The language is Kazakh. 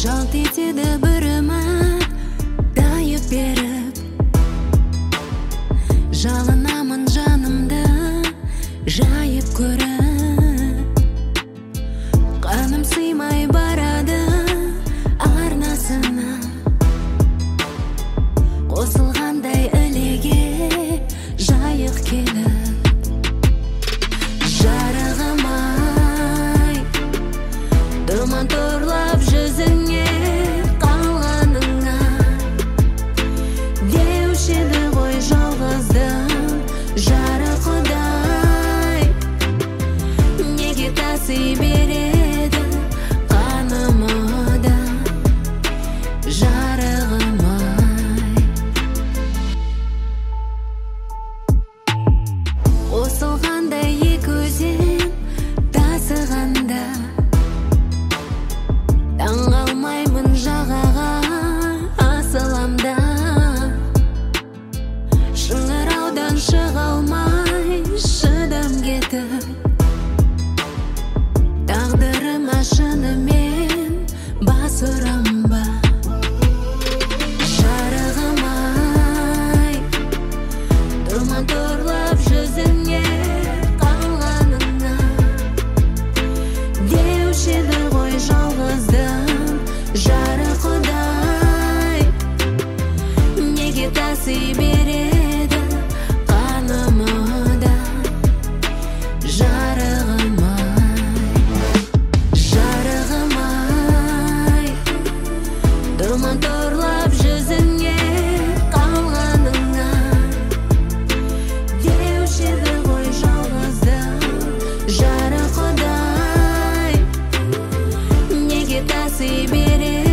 жалт етеді бір үміт тайып беріп, жалынамын жанымды жайып көріп, қаным сыймай барады арнасына, қосылғандай ілеге жайық келіп. Жарығым-ай, тұман торлап жүзіңе қалғаныңа, деуші еді ғой жалғыздың жары құдай. Неге таси береді қанымы да жарығым-ай. Қосылғандай екі өзен тасығанда, таңғалмаймын жағаға асыламда, шыңыраудан шыға алмай шыдам кетіп, тағдырыма шынымен бас ұрам ба? Жарығым-ай, тұман торлап жүзіңе қалғаныңа, деуші еді ғой жалғыздың жары құдай. Неге таси береді қанымы да жарығым-ай. Жарығым-ай, тұман торлап жүзіңе қалғаныңа, деуші еді ғой жалғыздың жары құдай. Неге таси береді